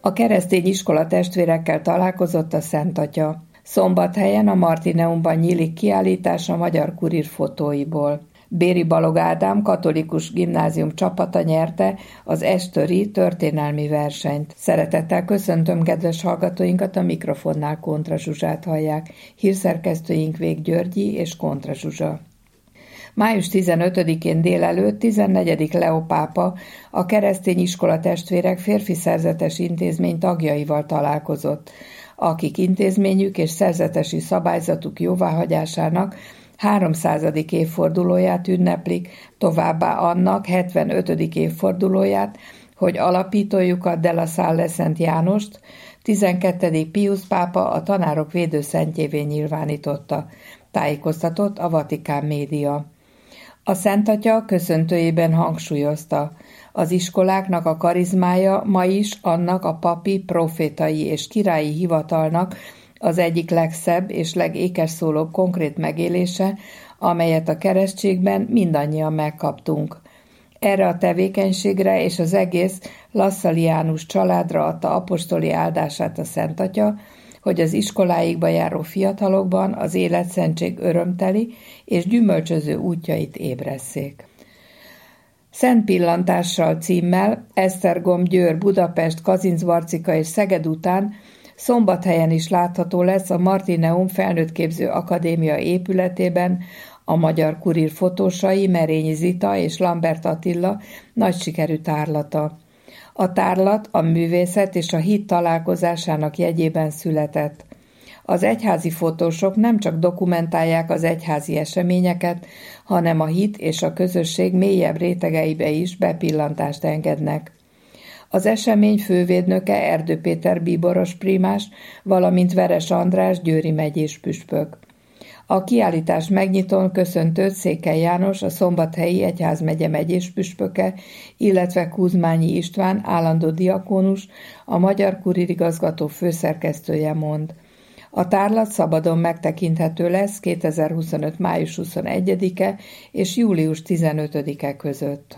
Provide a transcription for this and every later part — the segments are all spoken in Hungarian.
A keresztény iskola testvérekkel találkozott a Szent Atya. Szombathelyen a Martineumban nyílik kiállítás a Magyar Kurír fotóiból. Béri Balogh Ádám katolikus gimnázium csapata nyerte az Estöri történelmi versenyt. Szeretettel köszöntöm kedves hallgatóinkat, a mikrofonnál Kontra Zsuzsát hallják. Hírszerkesztőink Vég Györgyi és Kontra Zsuzsa. Május 15-én délelőtt 14. Leó pápa a keresztény iskola testvérek férfi szerzetes intézmény tagjaival találkozott, akik intézményük és szerzetesi szabályzatuk jóváhagyásának 300. évfordulóját ünneplik, továbbá annak 75. évfordulóját, hogy alapítójukat de la Salle Szent Jánost 12. Piusz pápa a tanárok védőszentjévé nyilvánította, tájékoztatott a Vatikán média. A Szent Atya köszöntőjében hangsúlyozta, az iskoláknak a karizmája ma is annak a papi, profétai és királyi hivatalnak az egyik legszebb és legékesszólóbb konkrét megélése, amelyet a keresztségben mindannyian megkaptunk. Erre a tevékenységre és az egész lasszaliánus családra adta apostoli áldását a Szent Atya, hogy az iskoláikba járó fiatalokban az életszentség örömteli és gyümölcsöző útjait ébresszék. Szent pillantással címmel Esztergom, Győr, Budapest, Kazincbarcika és Szeged után Szombathelyen is látható lesz a Martineum Felnőttképző Akadémia épületében a Magyar Kurír fotósai Merényi Zita és Lambert Attila nagy sikerű tárlata. A tárlat a művészet és a hit találkozásának jegyében született. Az egyházi fotósok nem csak dokumentálják az egyházi eseményeket, hanem a hit és a közösség mélyebb rétegeibe is bepillantást engednek. Az esemény fővédnöke Erdő Péter bíboros prímás, valamint Veres András győri megyés püspök. A kiállítás megnyitón köszöntött Székely János, a Szombathelyi Egyházmegye megyés püspöke, illetve Kuzmányi István állandó diakónus, a Magyar Kurír igazgató főszerkesztője mond. A tárlat szabadon megtekinthető lesz 2025. május 21-e és július 15-e között.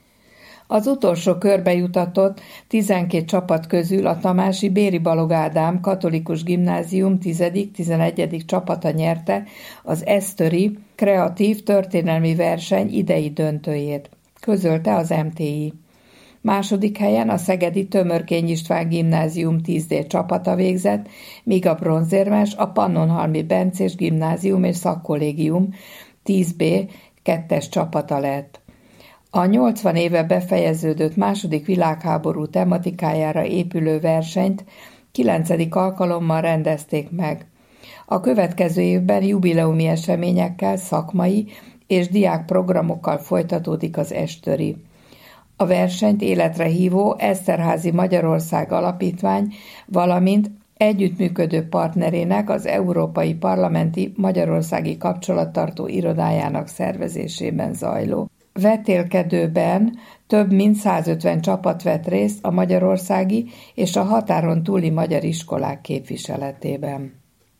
Az utolsó körbe jutatott 12 csapat közül a tamási Béri Balogh Ádám katolikus gimnázium 10.-11. csapata nyerte az Esztöri kreatív történelmi verseny idei döntőjét, közölte az MTI. Második helyen a szegedi Tömörkény István gimnázium 10D csapata végzett, míg a bronzérmes a Pannonhalmi Bencés gimnázium és szakkollégium 10B 2-es csapata lett. A 80 éve befejeződött II. Világháború tematikájára épülő versenyt 9. alkalommal rendezték meg. A következő évben jubileumi eseményekkel, szakmai és diákprogramokkal folytatódik az Estöri. A versenyt életre hívó Eszterházy Magyarország Alapítvány, valamint együttműködő partnerének, az Európai Parlamenti Magyarországi Kapcsolattartó Irodájának szervezésében zajló vetélkedőben több mint 150 csapat vett részt a magyarországi és a határon túli magyar iskolák képviseletében.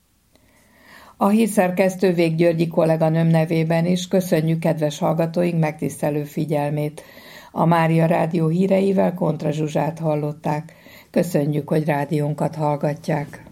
A hírszerkesztő Vég Györgyi kolléganőm nevében is köszönjük kedves hallgatóink megtisztelő figyelmét. A Mária Rádió híreivel Kontra Zsuzsát hallották. Köszönjük, hogy rádiónkat hallgatják.